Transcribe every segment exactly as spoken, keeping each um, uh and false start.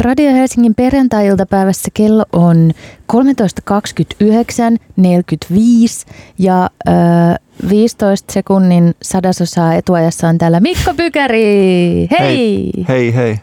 Radio Helsingin perjantai-iltapäivässä kello on kolmetoista kaksikymmentäyhdeksän neljäkymmentäviisi ja äh, viisitoista sekunnin sadasosaa etuajassa on täällä Mikko Pykäri. Hei! Hei, hei, hei.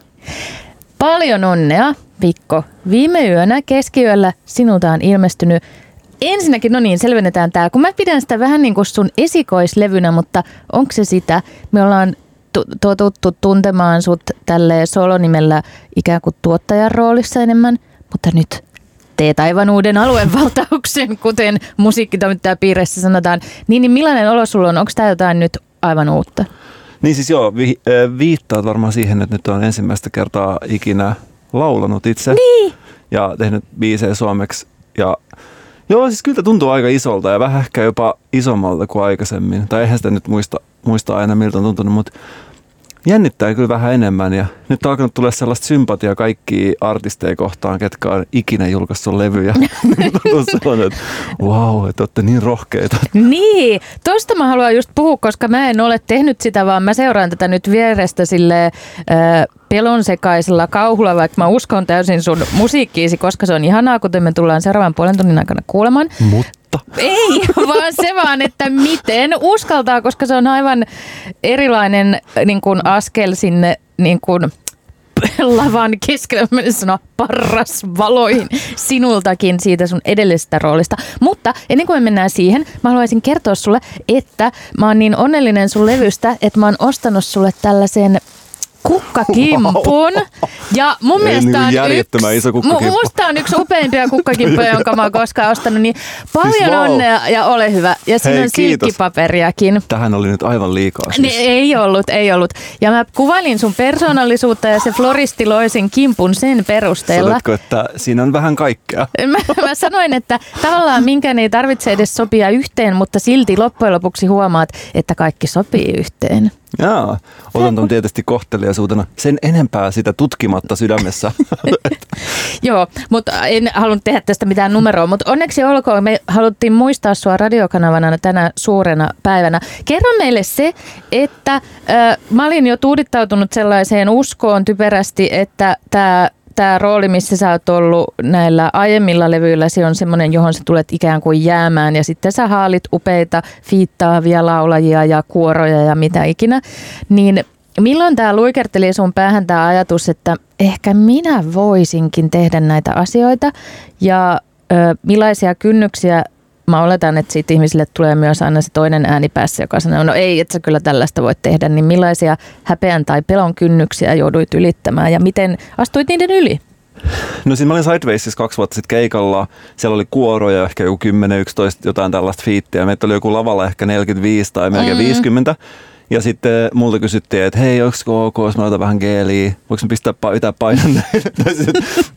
Paljon onnea, Mikko. Viime yönä keskiyöllä sinulta on ilmestynyt ensinnäkin, no niin, selvennetään tää, kun mä pidän sitä vähän niin kuin sun esikoislevynä, mutta onko se sitä? Me ollaan totuttu tuntemaan sut tälleen solonimellä ikään kuin tuottajan roolissa enemmän, mutta nyt teet aivan uuden aluevaltauksen, kuten musiikkitoimittajapiireissä sanotaan. Niin, niin millainen olo sulla on? Onko tämä jotain nyt aivan uutta? Niin siis joo, vi- viittaat varmaan siihen, että nyt on ensimmäistä kertaa ikinä laulanut itse. Niin. Ja tehnyt biisejä suomeksi. Ja joo, siis kyllä tuntuu aika isolta ja vähän ehkä jopa isommalta kuin aikaisemmin. Tai eihän sitä nyt muista, muista aina miltä on tuntunut, mutta jännittää kyllä vähän enemmän. Ja nyt on alkanut tulla sellaista sympatiaa kaikkia artisteja kohtaan, ketkä on ikinä julkaissut levyjä. Nyt on sellainen, että vau, että olette niin rohkeita. Niin, tosta mä haluan just puhua, koska mä en ole tehnyt sitä, vaan mä seuraan tätä nyt vierestä silleen äh, pelonsekaisella kauhulla, vaikka mä uskon täysin sun musiikkiisi, koska se on ihanaa, kuten me tullaan seuraavan puolen tunnin aikana kuulemaan. Mutta ei, vaan se vaan, että miten uskaltaa, koska se on aivan erilainen niin kuin askel sinne niin kuin lavan keskellä, mä sanoa parrasvaloihin sinultakin siitä sun edellisestä roolista. Mutta ennen kuin me mennään siihen, mä haluaisin kertoa sulle, että mä oon niin onnellinen sun levystä, että mä oon ostanut sulle tällaisen kukkakimpun. Ja mun mielestä on järjettömän iso kukkakimppu. Musta on yksi upeimpia kukkakimppuja, jonka mä oon koskaan ostanut. Niin paljon siis wow. onnea ja ole hyvä. Ja siinä Hei, on silkkipaperiakin. Tähän oli nyt aivan liikaa siis. Niin, ei ollut, ei ollut. Ja mä kuvailin sun persoonallisuutta ja se floristi loi sen kimpun sen perusteella. Sanotko, että siinä on vähän kaikkea? Mä, mä sanoin, että tavallaan minkään ei tarvitse edes sopia yhteen, mutta silti loppujen lopuksi huomaat, että kaikki sopii yhteen. Jaa, otan tuon tietysti kohteliaisuutena sen enempää sitä tutkimatta sydämessä. Joo, mutta en halunnut tehdä tästä mitään numeroa, mutta onneksi olkoon, me haluttiin muistaa sua radiokanavana tänä suurena päivänä. Kerro meille se, että äh, mä olin jo tuudittautunut sellaiseen uskoon typerästi, että tämä Tämä rooli, missä sä oot ollut näillä aiemmilla levyillä, se on semmoinen, johon sä tulet ikään kuin jäämään ja sitten sä haalit upeita, fiittaavia laulajia ja kuoroja ja mitä ikinä. Niin milloin tämä luikerteli sun päähän tämä ajatus, että ehkä minä voisinkin tehdä näitä asioita ja ö, millaisia kynnyksiä, mä oletan, että siitä ihmisille tulee myös aina se toinen ääni päässä, joka sanoo, no ei, et sä kyllä tällaista voit tehdä, niin millaisia häpeän tai pelon kynnyksiä jouduit ylittämään ja miten astuit niiden yli? No siis mä olin Sidewaysissa kaksi vuotta sitten keikalla, siellä oli kuoroja, ehkä joku kymmenen yksitoista jotain tällaista fiittiä, meitä oli joku lavalla ehkä neljäkymmentäviisi tai melkein mm. viisikymmentä. Ja sitten multa kysyttiin, että hei, onko ok, jos mä otan vähän geeliä, voiko mä pistää pitää painan näin?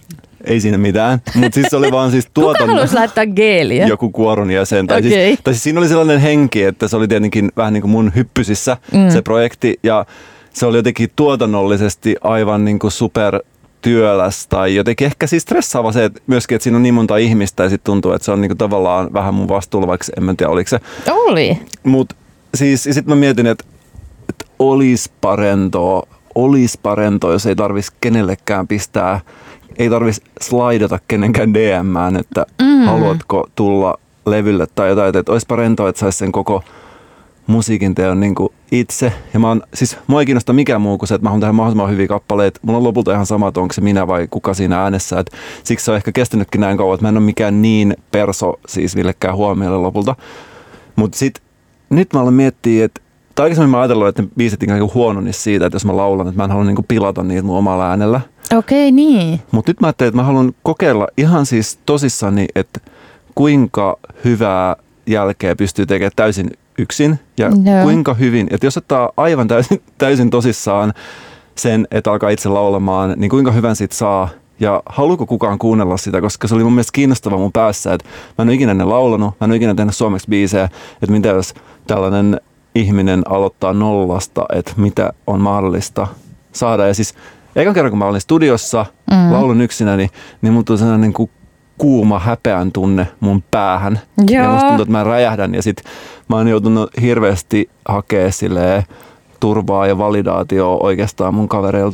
Ei siinä mitään, mutta siis se oli vaan siis tuotannon. Kuka haluaisi laittaa geeliä? Joku kuoron jäsen. Tai, okay. siis, tai siis siinä oli sellainen henki, että se oli tietenkin vähän niin kuin mun hyppysissä mm. se projekti. Ja se oli jotenkin tuotannollisesti aivan niin kuin super työläs tai jotenkin ehkä siis stressaava se, että myöskin, että siinä on niin monta ihmistä ja sitten tuntuu, että se on niin kuin tavallaan vähän mun vastuulla, vaikka en mä tiedä, oliko se. Oli. Mutta siis sitten mä mietin, että, että olisi parentoa, olisi parentoa, jos ei tarvitsisi kenellekään pistää. Ei tarvitsisi slaidata kenenkään D M:ään, että mm. haluatko tulla levylle tai jotain, että olisipa rentoa, että saisi sen koko musiikin teon niin kuin itse. Ja mä oon, siis mua ei kiinnosta mikään muu kuin se, että mä haluan tehdä mahdollisimman hyviä kappaleita. Mulla on lopulta ihan sama, että onko se minä vai kuka siinä äänessä. Et siksi se on ehkä kestänytkin näin kauan, että mä en ole mikään niin perso siis millekään huomiolle lopulta. Mutta sit nyt mä aloin miettiä, että tai aikaisemmin mä ajatellut, että ne biisit ikään kuin huono niin siitä, että jos mä laulan, että mä en halua niin kuin pilata niitä mun omalla äänellä. Okei, okay, niin. Mutta nyt mä ajattelin, että mä haluan kokeilla ihan siis tosissani, että kuinka hyvää jälkeä pystyy tekemään täysin yksin ja no. kuinka hyvin, että jos ottaa aivan täysin, täysin tosissaan sen, että alkaa itse laulamaan, niin kuinka hyvän siitä saa ja haluuko kukaan kuunnella sitä, koska se oli mun mielestä kiinnostava mun päässä, että mä en ole ikinä ennen laulanut, mä en ole ikinä tehnyt suomeksi biisejä, että mitä jos tällainen ihminen aloittaa nollasta, että mitä on mahdollista saada ja siis ekan kerran, kun mä olin studiossa, mm. laulun yksinäni, niin mun tuli sellainen niin kuin kuuma häpeän tunne mun päähän. Joo. Ja musta tuntuu, että mä räjähdän. Ja sit mä oon joutunut hirveästi hakea silleen turvaa ja validaatioa oikeastaan mun kavereilta ja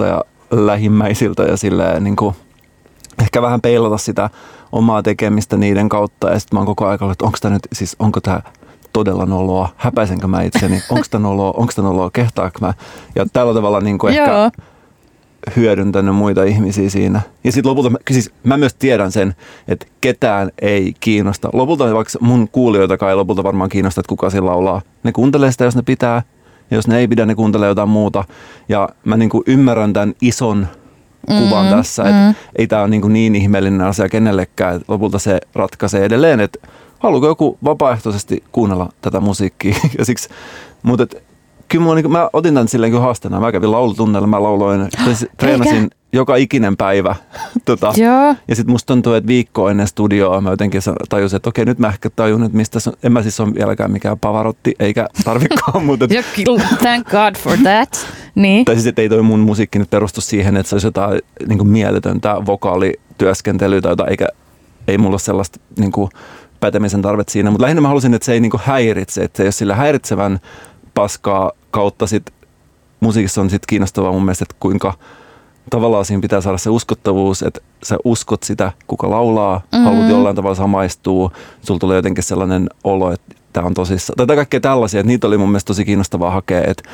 lähimmäisiltä ja silleen niin kuin ehkä vähän peilata sitä omaa tekemistä niiden kautta. Ja sitten mä oon koko ajan, että onko tämä nyt, siis onko tämä todella noloa, häpäisenkö mä itseni, onko tämä noloa, onko tämä noloa, kehtaanko mä. Ja tällä tavalla niin kuin ehkä hyödyntänyt muita ihmisiä siinä. Ja sitten lopulta, siis mä myös tiedän sen, että ketään ei kiinnosta. Lopulta vaikka mun kuulijoitakaan ei lopulta varmaan kiinnosta, että kuka sillä laulaa. Ne kuuntelee sitä, jos ne pitää. Ja jos ne ei pidä, ne kuuntelee jotain muuta. Ja mä niin kuin ymmärrän tämän ison kuvan mm, tässä, että mm. ei tämä ole niin, niin ihmeellinen asia kenellekään. Että lopulta se ratkaisee edelleen, että haluuko joku vapaaehtoisesti kuunnella tätä musiikkia. Ja siksi, mutta et, kyllä mä, niin, mä otin tämän silleen haasteena. Mä kävin laulutunneilla, mä lauloin, treenasin Eikä. joka ikinen päivä. tota, ja sitten musta tuntuu, että viikko ennen studioa mä jotenkin tajusin, että okei, nyt mä ehkä tajun, että mistä se on. En mä siis ole vieläkään mikään Pavarotti, eikä tarvikaan. mutta et, thank God for that. Niin. Tai siis, että ei toi mun musiikki nyt perustu siihen, että se olisi jotain niin kuin mieletöntä vokaalityöskentelyä tai jotain, eikä ei mulla ole sellaista niin kuin pätemisen tarvet siinä. Mutta lähinnä mä halusin, että se ei niin kuin häiritse, että se ei ole sillä häiritsevän paskaa kautta sit musiikissa on sit kiinnostavaa mun mielestä, että kuinka tavallaan siinä pitää saada se uskottavuus, että sä uskot sitä, kuka laulaa, mm-hmm. haluat jollain tavalla samaistua, sulla tulee jotenkin sellainen olo, että tää on tosissaan. Tai kaikkea tällaisia, että niitä oli mun mielestä tosi kiinnostavaa hakea, että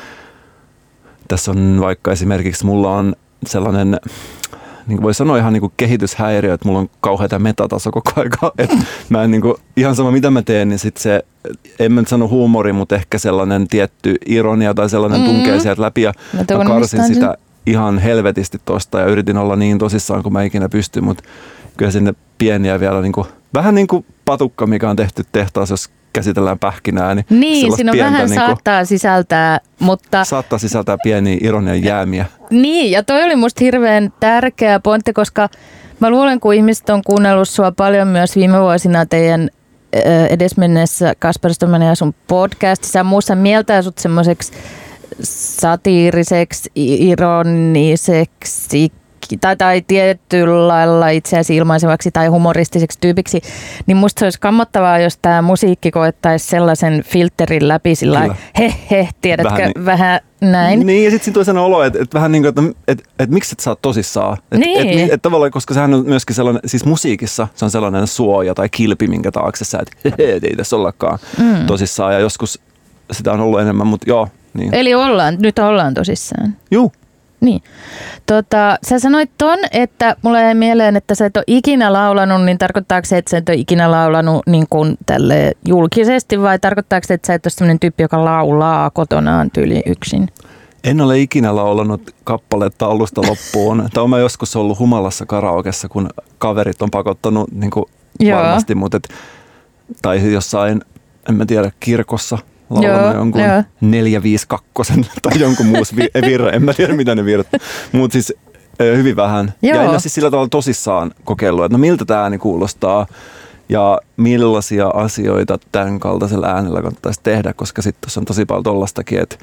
tässä on vaikka esimerkiksi mulla on sellainen, niin kuin voi sanoa ihan niin kuin kehityshäiriö, että mulla on kauheata metataso koko ajan. Että mä en niin kuin, ihan sama mitä mä teen, niin sit se, en mä nyt sano huumori, mutta ehkä sellainen tietty ironia tai sellainen mm-hmm. tunkee sieltä läpi. Ja mä, mä karsin sitä sen. ihan helvetisti tosta ja yritin olla niin tosissaan kuin mä ikinä pystyn, mutta kyllä sinne pieniä vielä niin kuin, vähän niin kuin patukka, mikä on tehty tehtaassa, jos käsitellään pähkinää. Niin, niin siinä on vähän niin kuin, saattaa sisältää, mutta... Saattaa sisältää pieniä ironian jäämiä. Niin, ja toi oli musta hirveän tärkeä pointti, koska mä luulen, kun ihmiset on kuunnellut sua paljon myös viime vuosina teidän edesmenneessä Kasper Strömmänen ja sun podcastissa ja muussa mieltää sut semmoiseksi satiiriseksi, ironiseksi tai, tai tietyllä lailla itseäsi ilmaisevaksi tai humoristiseksi tyypiksi, niin musta se olisi kammottavaa, jos tämä musiikki koettaisi sellaisen filterin läpi sillä he he, tiedätkö, vähän, niin, vähän näin. Niin, ja sitten siinä tulee sellainen olo, että, että vähän niin kuin, että, että, että, että miksi et sä oot tosissaan. Että, niin. että, että, että tavallaan, koska sehän on myöskin sellainen, siis musiikissa se on sellainen suoja tai kilpi, minkä taakse sä, että he he, ei tässä ollakaan mm. tosissaan, ja joskus sitä on ollut enemmän, mutta joo. Niin. Eli ollaan, nyt ollaan tosissaan. Juu. Niin. Tota, sä sanoit ton, että mulla jäi mieleen, että sä et ole ikinä laulanut, niin tarkoittaako se, että sä et ole ikinä laulanut niin kuin tälle julkisesti, vai tarkoittaako se, että sä et ole sellainen tyyppi, joka laulaa kotonaan tyyli yksin? En ole ikinä laulanut kappaletta alusta loppuun. Tai olen joskus ollut humalassa karaokessa, kun kaverit on pakottanut niin kuin varmasti, mutta et, tai jossain, en mä tiedä, kirkossa. Laulanut jonkun neljä viisi kaksi tai jonkun muun virran. En mä tiedä, mitä ne virrat. Mutta siis hyvin vähän. Joo. Ja en ole siis sillä tavalla tosissaan kokeillut, että no miltä tämä ääni kuulostaa ja millaisia asioita tämän kaltaisella äänellä kannattaisi tehdä, koska sitten tuossa on tosi paljon tollastakin, että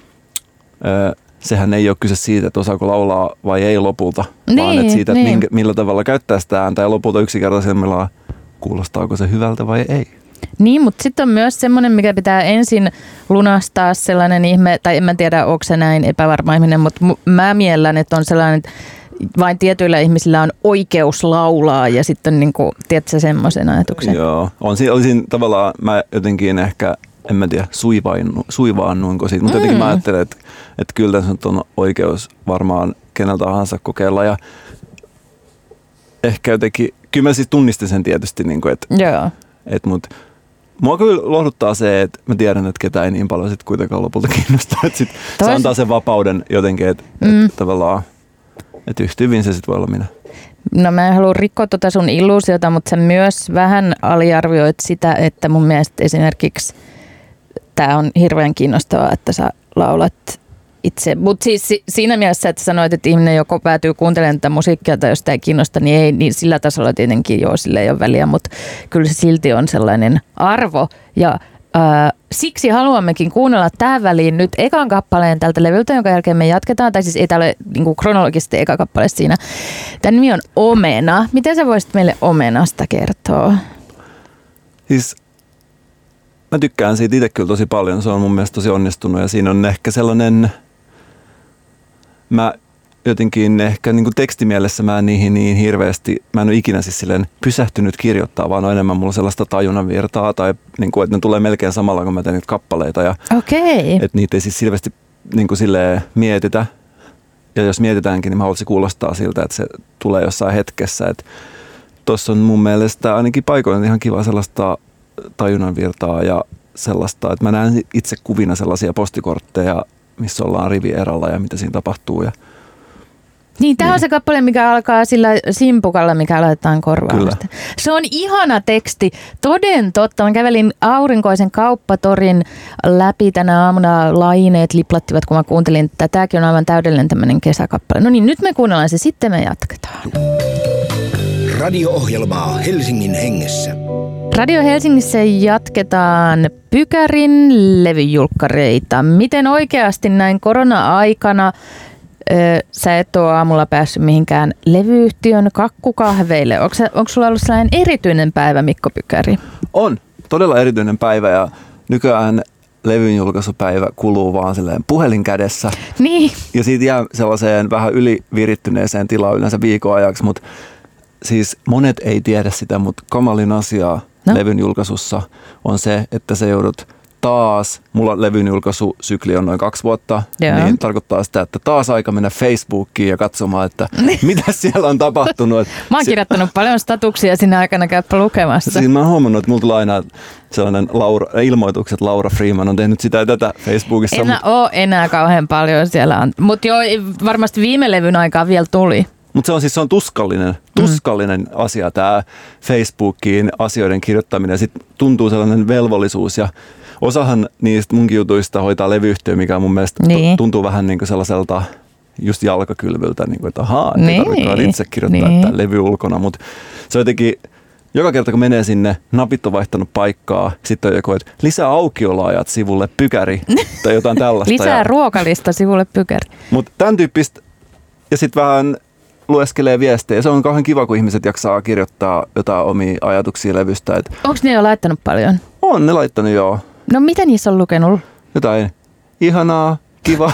ö, sehän ei ole kyse siitä, että osaako laulaa vai ei lopulta, niin, vaan että siitä, että niin. minkä, millä tavalla käyttää sitä ääntä ja lopulta yksinkertaisemmillaan kuulostaako se hyvältä vai ei. Niin, mutta sitten on myös semmoinen, mikä pitää ensin lunastaa sellainen ihme, tai en mä tiedä, onko se näin epävarma ihminen, mutta mä miellän, että on sellainen, että vain tietyillä ihmisillä on oikeus laulaa ja sitten niin kuin, tiedätkö semmoisen ajatuksen? Joo, on, olisin tavallaan, mä jotenkin ehkä, en mä tiedä, suivaannuinko siitä, mutta mm. jotenkin mä ajattelen, että, että kyllä tässä on oikeus varmaan keneltä tahansa kokeilla ja ehkä jotenkin, kyllä mä siis tunnistin sen tietysti, niin kuin, että, Joo. että mut, mua kyllä lohduttaa se, että mä tiedän, että ketään ei niin paljon sit kuitenkaan lopulta kiinnostaa. Että sit se antaa sen vapauden jotenkin, että mm. et tavallaan, että yhtä hyvin se sitten voi olla minä. No mä en halua rikkoa tuota sun illuusiota, mutta sä myös vähän aliarvioit sitä, että mun mielestä esimerkiksi tää on hirveän kiinnostavaa, että sä laulat itse. Mutta siis siinä mielessä, että sanoit, että ihminen joko päätyy kuuntelemaan tätä musiikkia tai jos sitä ei kiinnosta, niin ei, niin sillä tasolla tietenkin joo, sillä ei ole väliä, mutta kyllä se silti on sellainen arvo. Ja ää, siksi haluammekin kuunnella tähän väliin nyt ekan kappaleen tältä levyltä, jonka jälkeen me jatketaan, tai siis ei tämä ole niin kuin kronologisesti eka kappale siinä. Tämän nimi on Omena. Miten sä voisit meille Omenasta kertoa? Siis mä tykkään siitä itse kyllä tosi paljon, se on mun mielestä tosi onnistunut ja siinä on ehkä sellainen, mä jotenkin ehkä niin kuin tekstimielessä mä en niihin niin hirveästi, mä en ole ikinä siis silleen pysähtynyt kirjoittaa, vaan on enemmän mulla sellaista tajunnan virtaa tai niin kuin, että ne tulee melkein samalla, kun mä teen niitä kappaleita. Ja okei. että niitä ei siis selvästi niin kuin silleen mietitä. Ja jos mietitäänkin, niin mä haluaisin kuulostaa siltä, että se tulee jossain hetkessä. Että tossa on mun mielestä ainakin paikoilla ihan kiva sellaista tajunnan virtaa ja sellaista, että mä näen itse kuvina sellaisia postikortteja, missä ollaan rivieralla ja mitä siinä tapahtuu. Ja niin, tämä niin. on se kappale, mikä alkaa sillä simpukalla, mikä laitetaan korvaan. Kyllä. Se on ihana teksti. Toden totta. Mä kävelin aurinkoisen kauppatorin läpi tänä aamuna. Laineet liplattivat, kun mä kuuntelin. Tämäkin on aivan täydellinen tämmöinen kesäkappale. No niin, nyt me kuunnellaan se, sitten me jatketaan. Radio-ohjelmaa Helsingin hengessä. Radio Helsingissä jatketaan Pykärin levyjulkkareita. Miten oikeasti näin korona-aikana öö, sä et ole aamulla päässyt mihinkään levyyhtiön kakkukahveille? Onko, onko sulla ollut sellainen erityinen päivä, Mikko Pykäri? On. Todella erityinen päivä ja nykyään levyn julkaisupäivä kuluu vaan silleen puhelin kädessä. Niin. Ja siitä jää sellaiseen vähän ylivirittyneeseen tilaan yleensä viikon ajaksi, mutta siis monet ei tiedä sitä, mutta kamalin asiaa no. levyn julkaisussa on se, että sä joudut taas, mulla levyn julkaisusykli on noin kaksi vuotta, Joo. niin tarkoittaa sitä, että taas aika mennä Facebookiin ja katsomaan, että mitä siellä on tapahtunut. Mä oon kirjoittanut si- paljon statuksia siinä aikana, käyppä lukemassa. Siinä mä oon huomannut, että mulla tulee aina sellainen Laura, ilmoitukset, Laura Freeman on tehnyt sitä ja tätä Facebookissa. En mut... ole enää kauhean paljon siellä, mutta joo, varmasti viime levyn aikaa vielä tuli. Mutta se on siis se on tuskallinen, tuskallinen mm. asia tämä Facebookiin asioiden kirjoittaminen. Sitten tuntuu sellainen velvollisuus ja osahan niistä munkin jutuista hoitaa levyyhtiö, mikä mun mielestä niin. tuntuu vähän niin kuin sellaiselta just jalkakylvyltä, niin kuin, että ahaa, niin. ei tarvitse itse kirjoittaa niin. tämä levy ulkona. Mutta se on jotenkin, joka kerta kun menee sinne, napit on vaihtanut paikkaa, sitten on joku, että lisää aukioloajat sivulle Pykäri tai jotain tällaista. Lisää ja, ruokalista sivulle Pykäri. Mutta tämän tyyppistä ja sitten vähän lueskelee viestejä. Se on kauhean kiva, kun ihmiset jaksaa kirjoittaa jotain omia ajatuksia levystä. Et onko ne jo laittanut paljon? On ne laittanut, joo. No mitä niissä on lukenut? Jotain ihanaa, kiva.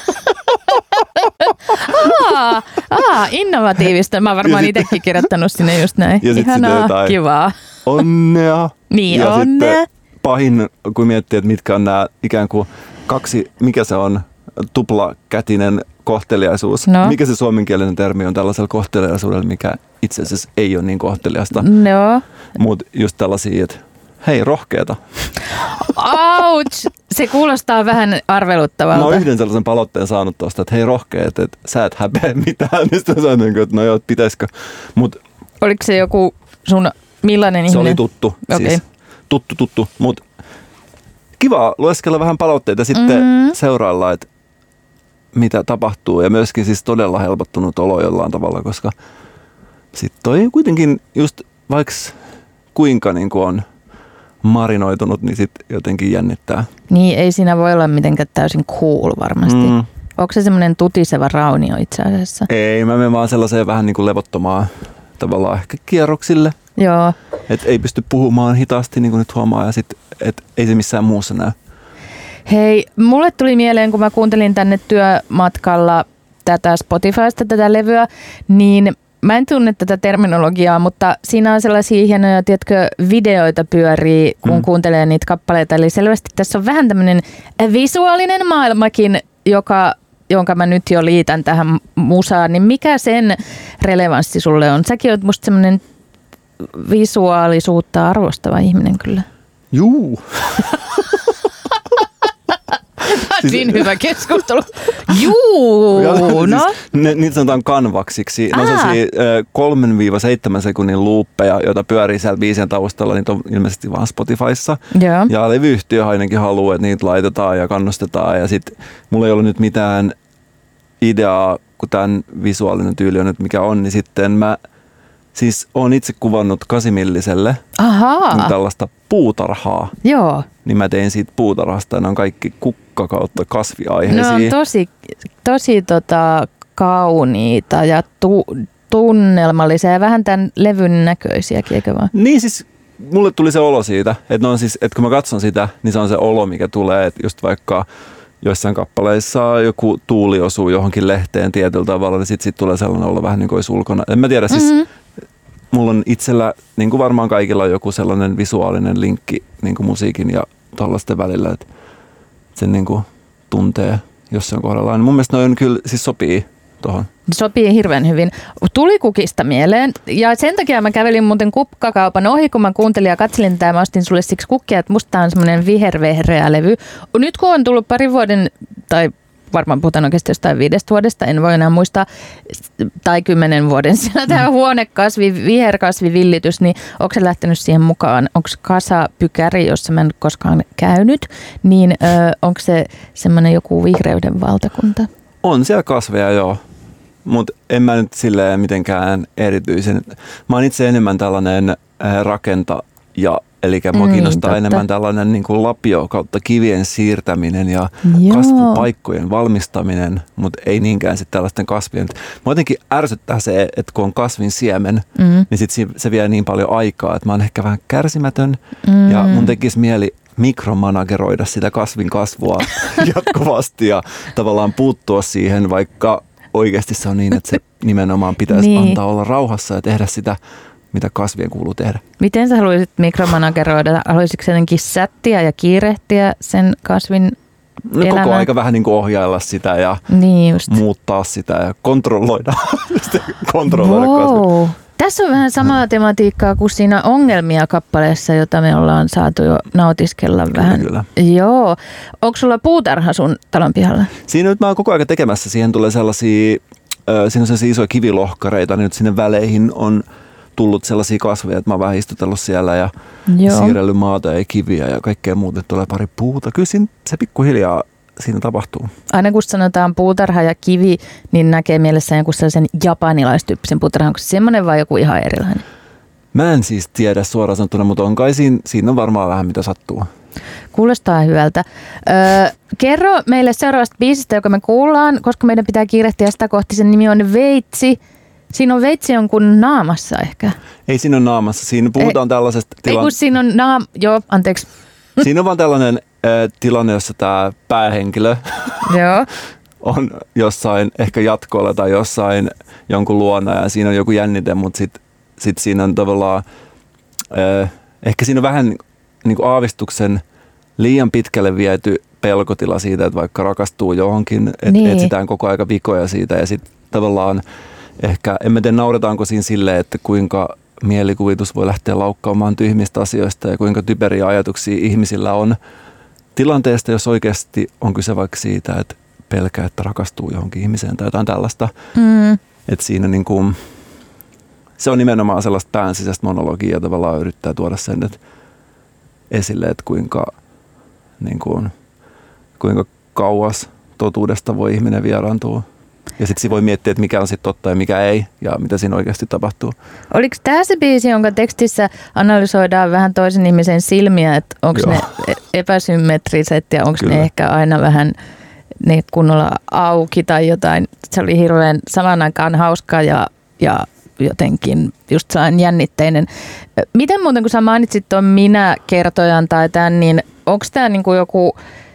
aa, aa, innovatiivista. Mä oon varmaan itsekin kirjoittanut sinne just näin. Ja ihanaa, kivaa. Onnea. Niin, ja onnea. Pahin, kun miettii, että mitkä on nämä ikään kuin kaksi, mikä se on, tuplakätinen kohteliaisuus. No. Mikä se suomenkielinen termi on tällaisella kohteliaisuudella, mikä itse asiassa ei ole niin kohteliasta. No. Mutta just tällaisia, että hei, rohkeeta. Ouch! Se kuulostaa vähän arveluttavalta. Mä oon yhden sellaisen palautteen saanut tuosta, että hei rohkeet, että sä et häpeä mitään. Niin sitten sanoin, että no joo, pitäisikö. Mut oliko se joku sun millainen ihminen? Se oli tuttu. Okay. Siis, tuttu, tuttu. Mutta kiva lueskella vähän palautteita sitten mm-hmm. seurailla, että mitä tapahtuu. Ja myöskin siis todella helpottunut olo jollain tavalla, koska sitten toi kuitenkin just vaikka kuinka niin kuin on marinoitunut, niin sitten jotenkin jännittää. Niin, ei siinä voi olla mitenkään täysin cool varmasti. Mm. Onko se semmoinen tutiseva raunio itse asiassa? Ei, mä menen vaan sellaiseen vähän niin kuin levottomaan tavallaan ehkä kierroksille. Joo. Että ei pysty puhumaan hitaasti, niin kuin nyt huomaa, ja sitten, että ei se missään muussa näy. Hei, mulle tuli mieleen, kun mä kuuntelin tänne työmatkalla tätä Spotifysta, tätä levyä, niin mä en tunne tätä terminologiaa, mutta siinä on sellaisia hienoja, tiedätkö, videoita pyörii, kun mm. kuuntelee niitä kappaleita. Eli selvästi tässä on vähän tämmöinen visuaalinen maailmakin, joka, jonka mä nyt jo liitän tähän musaan. Niin mikä sen relevanssi sulle on? Säkin oot musta semmoinen visuaalisuutta arvostava ihminen kyllä. Juu. Siis, niin hyvä keskustelu. Juu, no. Siis, ne, niitä sanotaan kanvaksiksi. Ne on sellaisia kolmen seitsemän sekunnin luuppeja, joita pyörii siellä biisien taustalla. Niitä on ilmeisesti vaan Spotifyssa. Joo. Ja levyyhtiö ainakin haluaa, että niitä laitetaan ja kannustetaan. Ja sitten mulla ei ollut nyt mitään ideaa, kun tämän visuaalinen tyyli on nyt mikä on, niin sitten mä siis oon itse kuvannut kasimilliselle tällaista puutarhaa. Joo. Niin mä tein siitä puutarhasta. Ne on kaikki kukka kautta kasviaiheisia. Ne on tosi, tosi tota, kauniita ja tu, tunnelmallisia ja vähän tämän levyn näköisiäkin, eikö vaan? Niin siis mulle tuli se olo siitä, että, ne on siis, että kun mä katson sitä, niin se on se olo, mikä tulee, että just vaikka joissain kappaleissa joku tuuli osuu johonkin lehteen tietyllä tavalla, niin sitten sit tulee sellainen olla vähän niin kuin olisi ulkona. En mä tiedä, siis mm-hmm. mulla on itsellä, niin kuin varmaan kaikilla on joku sellainen visuaalinen linkki niin kuin musiikin ja tollaisten välillä, että sen niin kuin tuntee jossain kohdallaan. Mun mielestä noin kyllä siis sopii tuohon. Sopii hirveän hyvin. Tuli kukista mieleen ja sen takia mä kävelin muuten kukkakaupan ohi, kun mä kuuntelin ja katselin tätä. Mä ostin sulle siksi kukkia, että musta tää on semmoinen vihervehreä levy. Nyt kun on tullut parin vuoden, tai varmaan puhutaan oikeasti jostain viidestä vuodesta, en voi enää muistaa, tai kymmenen vuoden siellä tämä huonekasvi, viherkasvivillitys, niin onko se lähtenyt siihen mukaan? Onko Kasa Pykäri, jossa mä en koskaan käynyt, niin ö, onko se semmoinen joku vihreyden valtakunta? On siellä kasveja, joo. Mutta en mä nyt silleen mitenkään erityisen. Mä oon itse enemmän tällainen rakentaja, eli mua mm, kiinnostaa totta. enemmän tällainen niin kuin lapio kautta kivien siirtäminen ja Joo. kasvupaikkojen valmistaminen, mutta ei niinkään sitten tällaisten kasvien. Mua jotenkin ärsyttää se, että kun on kasvin siemen, mm. niin sit se vie niin paljon aikaa, että mä oon ehkä vähän kärsimätön mm. ja mun tekisi mieli mikromanageroida sitä kasvin kasvua jatkuvasti ja tavallaan puuttua siihen, vaikka oikeasti se on niin, että se nimenomaan pitäisi niin. antaa olla rauhassa ja tehdä sitä, mitä kasvien kuuluu tehdä. Miten sä haluaisit mikromanageroida? Haluaisitko sä jotenkin sättiä ja kiirehtiä sen kasvin no, elämää? Koko aika vähän niin kuin ohjailla sitä ja niin just. muuttaa sitä ja kontrolloida, kontrolloida wow. kasvia. Tässä on vähän samaa tematiikkaa kuin siinä Ongelmia kappaleessa, jota me ollaan saatu jo nautiskella kyllä, vähän. Kyllä. Joo. Onko sulla puutarha sun talon pihalla? Siinä nyt mä oon koko ajan tekemässä. Siihen tulee sellaisia, äh, siinä on sellaisia isoja kivilohkareita, niin nyt sinne väleihin on tullut sellaisia kasveja, että mä oon vähän istutellut siellä ja Joo. siirrellyt maata ja kiviä ja kaikkea muuta. Tulee pari puuta. Kyllä siinä, se pikkuhiljaa siinä tapahtuu. Aina kun sanotaan puutarha ja kivi, niin näkee mielessään joku sellaisen japanilaistyyppisen puutarhan. Onko se semmoinen vai joku ihan erilainen? Mä en siis tiedä suoraan sanottuna, mutta on kai siinä, siinä on varmaan vähän mitä sattuu. Kuulostaa hyvältä. Öö, kerro meille seuraavasta biisistä, joka me kuullaan, koska meidän pitää kiirehtiä sitä kohti. Sen nimi on Veitsi. Siinä on veitsi jonkun naamassa ehkä. Ei siinä ole naamassa. Siinä puhutaan ei, tällaisesta tilanteesta. Ei kun siinä on naam... Joo, anteeksi. Siinä on vaan tällainen äh, tilanne, jossa tämä päähenkilö Joo. on jossain ehkä jatkolla tai jossain jonkun luona ja siinä on joku jännite, mutta sitten sit siinä on tavallaan, äh, ehkä siinä on vähän niin kuin aavistuksen liian pitkälle viety pelkotila siitä, että vaikka rakastuu johonkin, että niin. etsitään koko aika vikoja siitä ja sitten tavallaan ehkä, en mä tiedä nauretaanko siinä silleen, että kuinka mielikuvitus voi lähteä laukkaamaan tyhmistä asioista ja kuinka typeriä ajatuksia ihmisillä on tilanteesta, jos oikeasti on kyse vaikka siitä, että pelkää, että rakastuu johonkin ihmiseen tai jotain tällaista. Mm. Että siinä niin kuin, se on nimenomaan sellaista pään sisäistä monologia ja tavallaan yrittää tuoda sen että esille, että kuinka, niin kuin, kuinka kauas totuudesta voi ihminen vieraantua. Ja sitten voi miettiä, että mikä on sitten totta ja mikä ei ja mitä siinä oikeasti tapahtuu. Oliko tämä se biisi, jonka tekstissä analysoidaan vähän toisen ihmisen silmiä, että onko ne epäsymmetriset ja onko ne ehkä aina vähän ne kunnolla auki tai jotain. Se oli hirveän saman aikaan hauska ja, ja jotenkin just sellainen jännitteinen. Miten muuten, kun sä mainitsit tuon minä-kertojan tai tämän, niin onko tämä niinku joku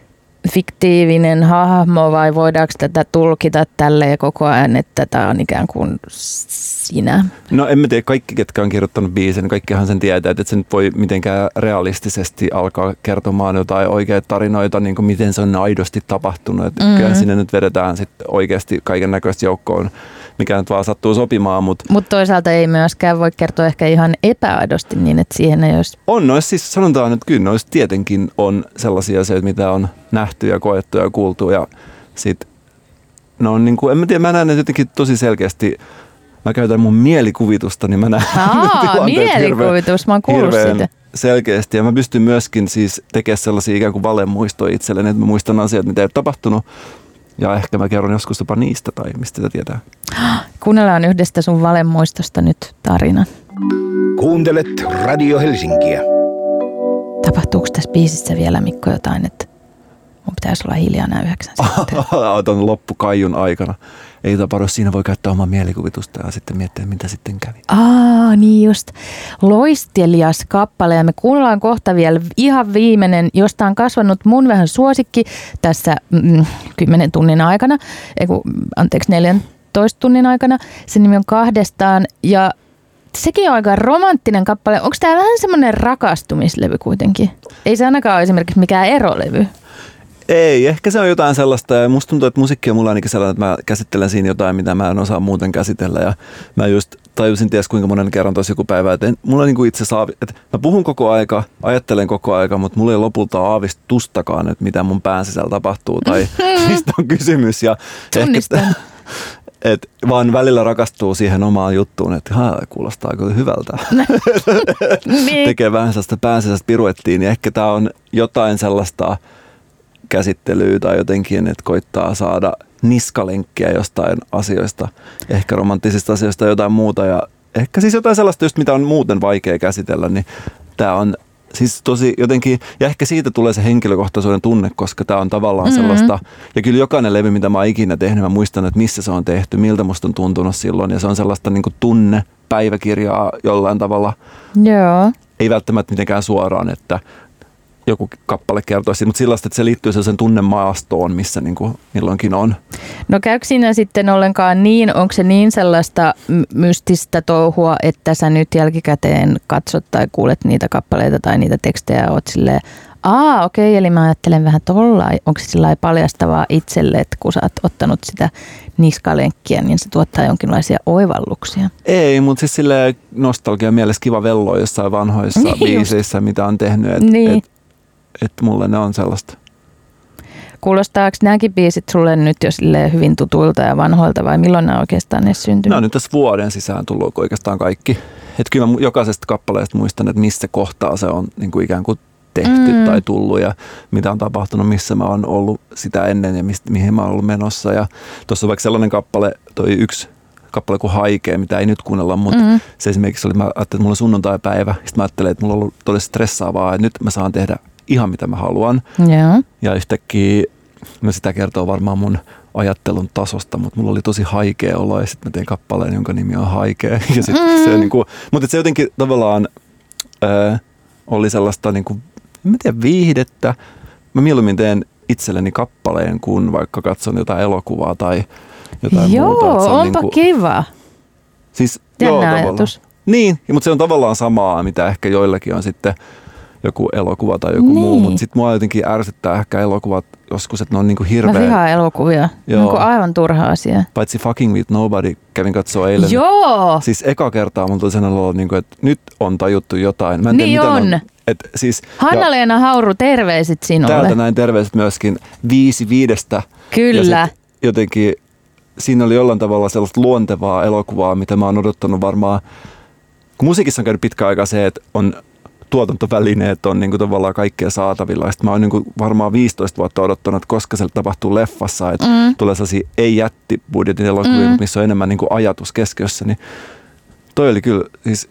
fiktiivinen hahmo vai voidaanko tätä tulkita tälleen koko ajan, että tämä on ikään kuin sinä? No en mä tiedä, kaikki ketkä on kirjoittanut biisin, kaikkihan sen tietää, että se nyt voi mitenkään realistisesti alkaa kertomaan jotain oikeita tarinoita, niin kuin miten se on aidosti tapahtunut. Että mm-hmm. Kyllä sinne nyt vedetään sitten oikeasti kaiken näköistä joukkoon, mikä nyt vaan sattuu sopimaan. Mutta Mut toisaalta ei myöskään voi kertoa ehkä ihan epäaidosti niin, että siihen ei olisi... On noissa siis sanotaan, että kyllä noissa tietenkin on sellaisia asioita, mitä on nähty ja koettu ja kuultu ja sit no niin kuin, en mä tiedä, mä näen ne jotenkin tosi selkeästi, mä käytän mun mielikuvitusta, niin mä näen Aa, mielikuvitus, mä oon kuullut siitä. Selkeästi ja mä pystyn myöskin siis tekemään sellaisia ikään kuin valemuistoja itselleni, että mä muistan asiat, mitä ei ole tapahtunut ja ehkä mä kerron joskus jopa niistä tai mistä sitä tietää. Kuunnellaan yhdestä sun valemuistosta nyt tarina. Kuuntelet Radio Helsinkiä. Tapahtuuko tässä biisissä vielä, Mikko, jotain, että mun pitäisi olla hiljaa nämä yhdeksän sitten? Otan loppukaijun aikana. ei tapahdu. Siinä voi käyttää omaa mielikuvitusta ja sitten miettiä, mitä sitten kävi. Aa, niin just. Loistelias kappale ja me kuullaan kohta vielä ihan viimeinen, josta on kasvanut mun vähän suosikki tässä mm, kymmenen tunnin aikana, eiku, anteeksi neljäntoista tunnin aikana. Sen nimi on Kahdestaan ja sekin on aika romanttinen kappale. Onko tämä vähän semmoinen rakastumislevy kuitenkin? Ei se ainakaan ole esimerkiksi mikään erolevy. Ei, ehkä se on jotain sellaista ja musta tuntuu, että musiikki on mulla ainakin sellainen, että mä käsittelen siinä jotain, mitä mä en osaa muuten käsitellä ja mä just tajusin ties kuinka monen kerran tosi joku päivä, että en, mulla niinku itse saa, että mä puhun koko aika, ajattelen koko aika, mutta mulla ei lopulta aavistustakaan, että mitä mun pään sisällä tapahtuu tai mistä on kysymys ja Tunnistan. ehkä, et vaan välillä rakastuu siihen omaan juttuun, että haa, kuulostaa kyllä hyvältä. Niin. Tekee vähän sellaista pääsisäistä piruettiin, niin ehkä tää on jotain sellaista käsittelyä tai jotenkin, että koittaa saada niskalenkkiä jostain asioista, ehkä romanttisista asioista jotain muuta ja ehkä siis jotain sellaista just mitä on muuten vaikea käsitellä, niin tää on siis tosi jotenkin, ja ehkä siitä tulee se henkilökohtaisuuden tunne, koska tää on tavallaan mm-hmm. sellaista, ja kyllä jokainen levy, mitä mä oon ikinä tehnyt, mä muistan, että missä se on tehty, miltä musta on tuntunut silloin, ja se on sellaista niin kuin tunne, päiväkirjaa jollain tavalla. Joo. Ei välttämättä mitenkään suoraan, että joku kappale kertoisi, mutta sellaista, että se liittyy sen tunnemaastoon, missä niin kuin milloinkin on. No käykö siinä sitten ollenkaan niin, onko se niin sellaista mystistä touhua, että sä nyt jälkikäteen katsot tai kuulet niitä kappaleita tai niitä tekstejä ja oot silleen, aa okei, okay, eli mä ajattelen vähän tollain. Onko se sillä paljastavaa itselle, että kun sä oot ottanut sitä niskalenkkiä, niin se tuottaa jonkinlaisia oivalluksia? Ei, mutta siis silleen nostalgia mielessä kiva velloa jossain vanhoissa niin biiseissä, just. Mitä on tehnyt. Et, niin. et, että mulle ne on sellaista. Kuulostaako nämäkin biisit sulle nyt jo hyvin tutuilta ja vanhoilta vai milloin nämä oikeastaan ne syntynyt? Nämä on nyt tässä vuoden sisään tullut oikeastaan kaikki. Että kyllä mä jokaisesta kappaleesta muistan, että missä kohtaa se on niin kuin ikään kuin tehty mm. tai tullut ja mitä on tapahtunut, missä mä oon ollut sitä ennen ja mistä, mihin mä oon ollut menossa. Ja tuossa on vaikka sellainen kappale, toi yksi kappale kuin Haikea, mitä ei nyt kuunnella, mutta mm. se esimerkiksi oli, mä ajattelin, että mulla on sunnuntaipäivä. Sitten mä ajattelin, että mulla on ollut todella stressaavaa, että nyt mä saan tehdä ihan mitä mä haluan. Yeah. Ja yhtäkkiä, no sitä kertoo varmaan mun ajattelun tasosta, mutta mulla oli tosi haikea olo ja sitten mä tein kappaleen, jonka nimi on Haikea. Ja sit mm. se, niinku, mutta se jotenkin tavallaan äh, oli sellaista, niinku, en mä tiedä, viihdettä. Mä mieluummin teen itselleni kappaleen, kun vaikka katson jotain elokuvaa tai jotain joo, muuta. Joo, onpa niinku, kiva. Siis, jännä joo, ajatus. Niin, mutta se on tavallaan samaa, mitä ehkä joillakin on sitten joku elokuva tai joku niin. muu, mutta sitten mua jotenkin ärsyttää ehkä elokuvat joskus, että ne on niinku hirveä. Mä vihaan elokuvia. Joo. Niin aivan turha asia. Paitsi Fucking with Nobody kävin katsoa eilen. Joo! Siis eka kertaa mun tuli sellainen olo, että nyt on tajuttu jotain. Mä en niin tiedä, on. on. Et siis, Hanna-Leena Hauru, terveiset sinulle. Täältä näin terveiset myöskin viisi viidestä. Kyllä. Jotenkin siinä oli jollain tavalla sellaista luontevaa elokuvaa, mitä mä oon odottanut varmaan. Kun musiikissa on käynyt pitkä aika se, että on tuotantovälineet on niinku tavallaan kaikkea saatavilla. Sitten mä oon niinku varmaan viisitoista vuotta odottanut, että koska se tapahtuu leffassa, että mm. tulee sellaisia ei-jättibudjetin elokuvia, mm. missä on enemmän niinku ajatus keskiössä. Niin toi oli kyllä siis,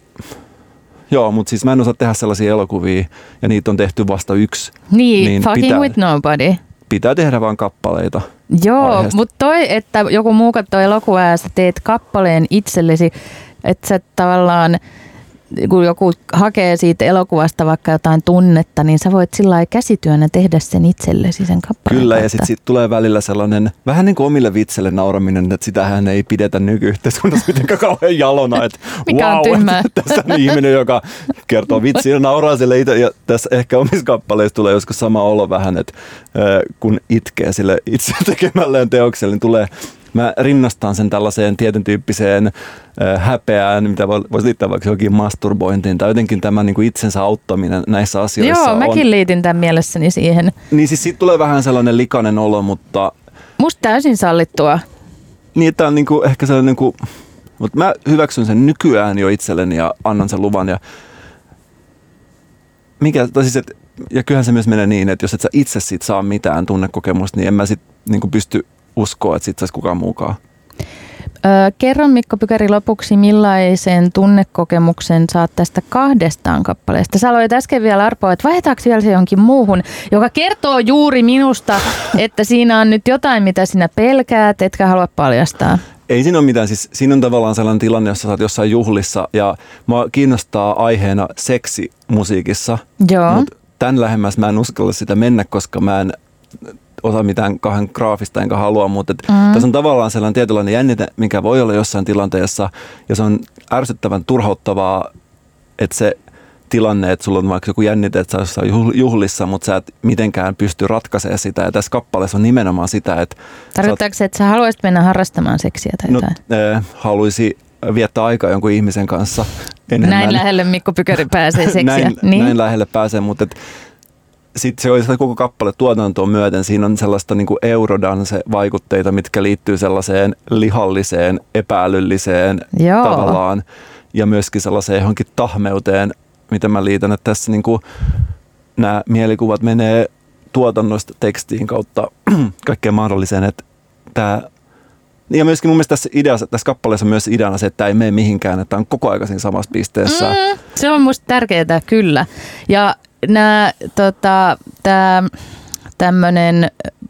joo, mutta siis mä en osaa tehdä sellaisia elokuvia ja niitä on tehty vasta yksi. Niin, niin Fucking pitää, with Nobody. Pitää tehdä vaan kappaleita. Joo, mutta toi, että joku muu katsoo elokuvaa ja sä teet kappaleen itsellesi, että sä tavallaan kun joku hakee siitä elokuvasta vaikka jotain tunnetta, niin sä voit sillä lailla käsityönä tehdä sen itsellesi, sen kappaleen. Kyllä, kautta. Ja sitten sit tulee välillä sellainen, vähän niin kuin omille vitselle nauraminen, että sitähän ei pidetä nykyyhteiskunnassa mitenkään kauhean jalona. Että mikä wow, on tyhmää. Tässä on ihminen, joka kertoo vitsiä ja nauraa sille itse. Ja tässä ehkä omissa kappaleissa tulee joskus sama olo vähän, että kun itkee sille itse tekemälleen teokselle, niin tulee. Mä rinnastan sen tällaiseen tietyn tyyppiseen äh, häpeään, mitä voisi liittää vaikka johonkin masturbointiin tai jotenkin tämä niin kuin itsensä auttaminen näissä asioissa. Joo, mäkin on. liitin tämän mielessäni siihen. Niin siis siitä tulee vähän sellainen likainen olo, mutta musta täysin sallittua. Niin, että on niin kuin, ehkä sellainen, niin kuin, mutta mä hyväksyn sen nykyään jo itselleni ja annan sen luvan. Ja, mikä, siis, et, ja kyllähän se myös menee niin, että jos et sä itse siitä saa mitään tunnekokemusta, niin en mä sit niin kuin pysty uskoa, että sit saisi kukaan muukaan. kerro Mikko Pykäri lopuksi, millaisen tunnekokemuksen saat tästä kahdestaan kappaleesta. Sä aloit äsken vielä arpoa, että vaihdetaanko vielä se johonkin muuhun, joka kertoo juuri minusta, että siinä on nyt jotain, mitä sinä pelkäät, etkä halua paljastaa. Ei siinä ole mitään. Siis siinä on tavallaan sellainen tilanne, jossa sä oot jossain juhlissa ja mua kiinnostaa aiheena seksi musiikissa. Joo. Mut tän lähemmäs mä en uskalla sitä mennä, koska mä en osaa mitään kahden graafista enkä halua, mutta mm. tässä on tavallaan sellainen tietynlainen jännite, mikä voi olla jossain tilanteessa ja se on ärsyttävän turhauttavaa, että se tilanne, että sulla on vaikka joku jännite, että sä oot jossain juhlissa, mutta sä et mitenkään pysty ratkaisemaan sitä ja tässä kappaleessa on nimenomaan sitä, että tarkoittaako se, että sä haluaisit mennä harrastamaan seksiä tai jotain? No, äh, haluaisi viettää aikaa jonkun ihmisen kanssa enemmän. Näin lähelle Mikko Pykäri pääsee seksiä. näin, niin. näin lähelle pääsee, mutta sitten se olisi koko kappale tuotantoon myöten. Siinä on sellaista niin kuin eurodance-vaikutteita, mitkä liittyy sellaiseen lihalliseen, epäälylliseen Joo. tavallaan. Ja myöskin sellaiseen johonkin tahmeuteen, mitä mä liitän, että tässä niin kuin nämä mielikuvat menee tuotannosta tekstiin kautta kaikkeen mahdolliseen. Että tämä ja myöskin mun mielestä tässä, ideassa, tässä kappaleessa on myös ideana se, että tämä ei mene mihinkään, että on koko ajan siinä samassa pisteessä. Mm, se on musta tärkeää, kyllä. Ja nämä, tota, tämä tämmöinen,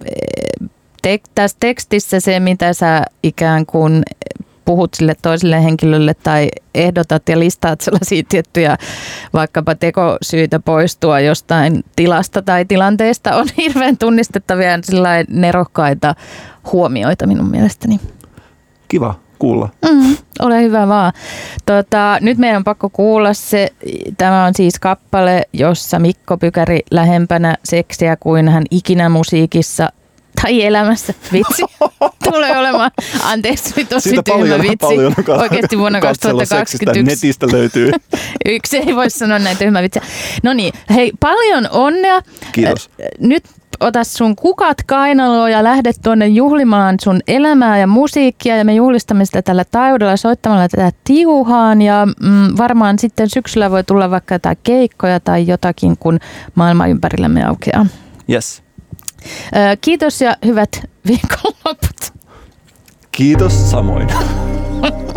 te, tässä tekstissä se, mitä sä ikään kuin puhut sille toiselle henkilölle tai ehdotat ja listaat sellaisia tiettyjä vaikkapa tekosyitä poistua jostain tilasta tai tilanteesta, on hirveän tunnistettavia ja nerokkaita huomioita minun mielestäni. Kiva kuulla. Mm, ole hyvä vaan. Tota, nyt meidän on pakko kuulla se. Tämä on siis kappale, jossa Mikko Pykäri lähempänä seksiä kuin hän ikinä musiikissa tai elämässä. Vitsi. Tulee olemaan. Anteeksi, nyt on siitä tyhmä paljon, vitsi. Paljon oikeasti vuonna kaksituhattakaksikymmentäyksi. Netistä löytyy. Yksi ei voi sanoa näin tyhmä vitsi. No niin, hei, paljon onnea. Kiitos. Nyt ota sun kukat kainaloon ja lähdet tuonne juhlimaan sun elämää ja musiikkia ja me juhlistamme sitä tällä taajuudella soittamalla tätä tiuhaan ja mm, varmaan sitten syksyllä voi tulla vaikka jotain keikkoja tai jotakin, kun maailma ympärillämme aukeaa. Yes. Kiitos ja hyvät viikonloput. Kiitos samoin.